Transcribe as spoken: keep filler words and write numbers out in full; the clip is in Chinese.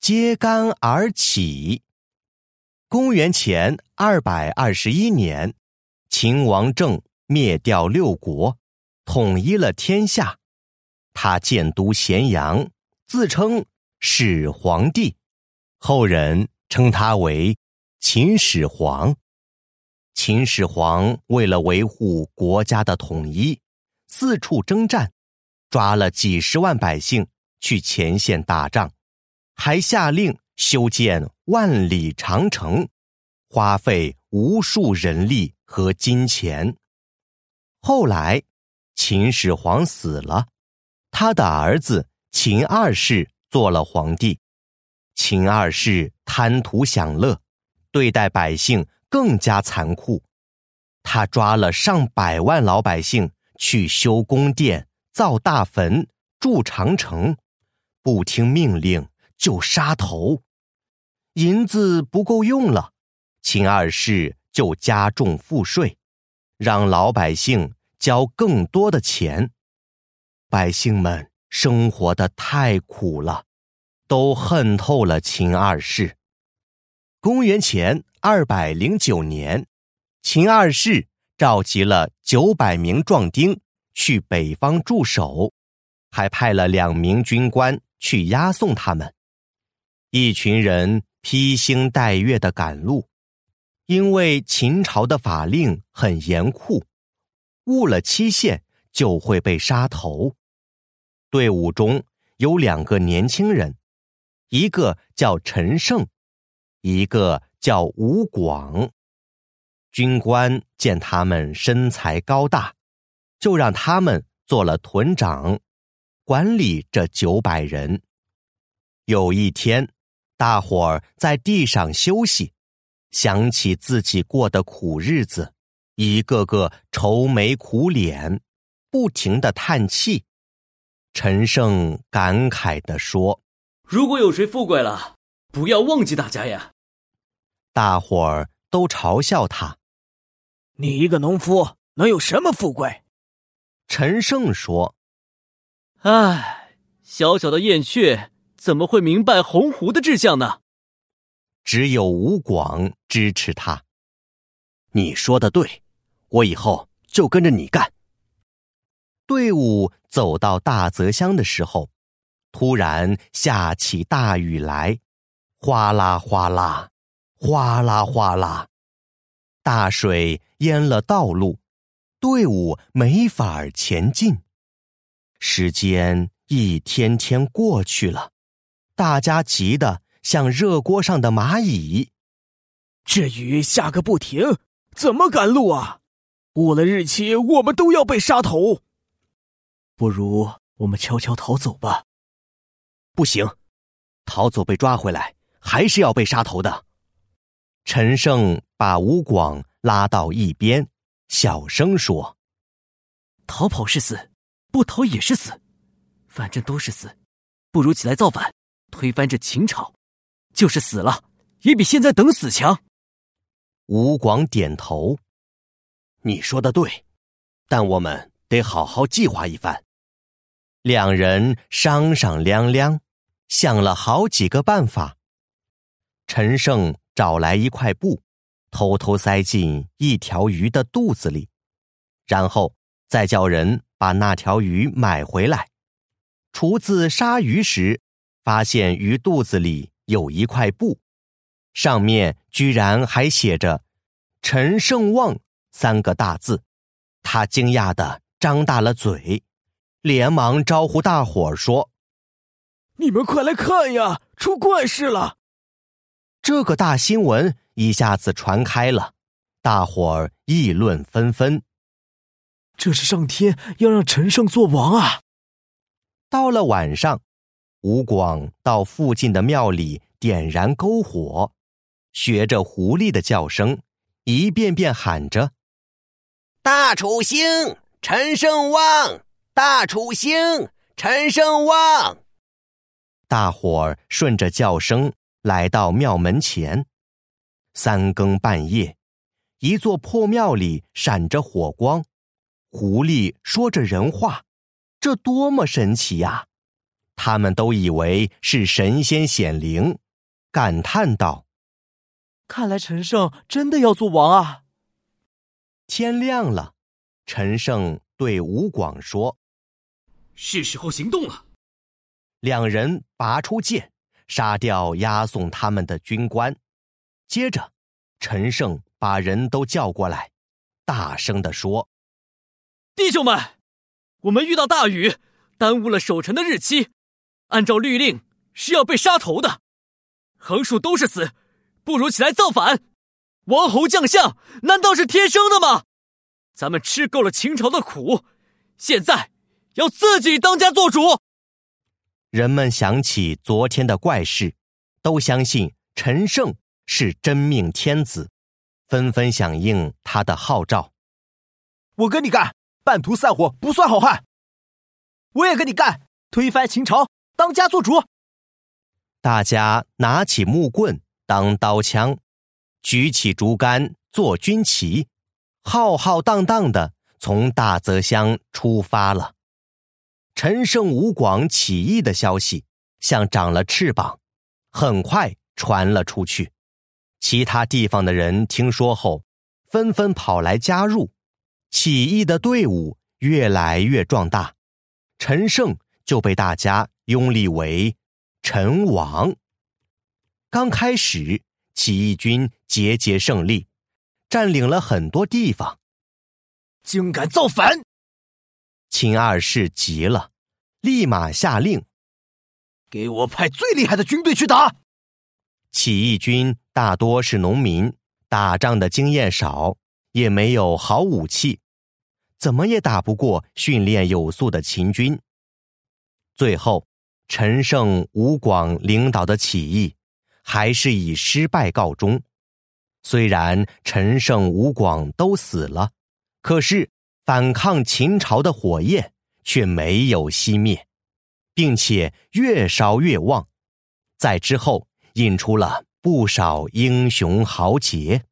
揭竿而起。公元前二百二十一年，秦王政灭掉六国，统一了天下。他建都咸阳，自称始皇帝，后人称他为秦始皇。秦始皇为了维护国家的统一，四处征战，抓了几十万百姓去前线打仗，还下令修建万里长城，花费无数人力和金钱。后来秦始皇死了，他的儿子秦二世做了皇帝。秦二世贪图享乐，对待百姓更加残酷。他抓了上百万老百姓去修宫殿、造大坟、筑长城，不听命令就杀头。银子不够用了，秦二世就加重赋税，让老百姓交更多的钱。百姓们生活得太苦了，都恨透了秦二世。公元前二百零九年，秦二世召集了九百名壮丁去北方驻守，还派了两名军官去押送他们。一群人披星戴月地赶路，因为秦朝的法令很严酷，误了期限就会被杀头。队伍中有两个年轻人，一个叫陈胜，一个叫吴广。军官见他们身材高大，就让他们做了屯长，管理这九百人。有一天，大伙儿在地上休息，想起自己过的苦日子，一个个愁眉苦脸，不停地叹气。陈胜感慨地说： 如果有谁富贵了，不要忘记大家呀。 大伙儿都嘲笑他： 你一个农夫能有什么富贵？ 陈胜说： 唉，小小的燕雀怎么会明白鸿鹄的志向呢？ 只有吴广支持他：你说的对，我以后就跟着你干。队伍走到大泽乡的时候，突然下起大雨来，哗啦哗啦，哗啦哗啦，大水淹了道路，队伍没法前进。时间一天天过去了，大家急得像热锅上的蚂蚁。 这雨下个不停，怎么赶路啊？误了日期，我们都要被杀头。不如我们悄悄逃走吧。 不行，逃走被抓回来，还是要被杀头的。陈胜把吴广拉到一边，小声说： 逃跑是死，不逃也是死，反正都是死，不如起来造反，推翻这秦朝，就是死了，也比现在等死强。 吴广点头：你说的对，但我们得好好计划一番。两人商商量量，想了好几个办法。陈胜找来一块布，偷偷塞进一条鱼的肚子里，然后再叫人把那条鱼买回来。厨子杀鱼时，发现鱼肚子里有一块布，上面居然还写着陈胜旺三个大字。他惊讶地张大了嘴，连忙招呼大伙儿说： 你们快来看呀，出怪事了！ 这个大新闻一下子传开了，大伙儿议论纷纷。 这是上天要让陈胜做王啊！ 到了晚上，吴广到附近的庙里点燃篝火，学着狐狸的叫声，一遍遍喊着：大楚兴，陈胜旺！大楚兴，陈胜旺！大伙儿顺着叫声来到庙门前。三更半夜，一座破庙里闪着火光，狐狸说着人话，这多么神奇呀！ 他们都以为是神仙显灵，感叹道： 看来陈胜真的要做王啊！ 天亮了，陈胜对吴广说： 是时候行动了。 两人拔出剑，杀掉押送他们的军官。接着，陈胜把人都叫过来，大声地说： 弟兄们，我们遇到大雨，耽误了守城的日期，按照律令是要被杀头的。横竖都是死，不如起来造反。王侯将相难道是天生的吗？咱们吃够了秦朝的苦，现在要自己当家做主。 人们想起昨天的怪事，都相信陈胜是真命天子，纷纷响应他的号召。 我跟你干，半途散伙不算好汉。我也跟你干，推翻秦朝，当家做主。 大家拿起木棍当刀枪，举起竹竿做军旗，浩浩荡荡地从大泽乡出发了。陈胜吴广起义的消息像长了翅膀，很快传了出去。其他地方的人听说后，纷纷跑来加入，起义的队伍越来越壮大，陈胜就被大家拥立为陈王。刚开始，起义军节节胜利，占领了很多地方。 竟敢造反！ 秦二世急了，立马下令： 给我派最厉害的军队去打！ 起义军大多是农民，打仗的经验少，也没有好武器，怎么也打不过训练有素的秦军。最后，陈胜吴广领导的起义还是以失败告终。虽然陈胜吴广都死了，可是反抗秦朝的火焰却没有熄灭，并且越烧越旺，在之后引出了不少英雄豪杰。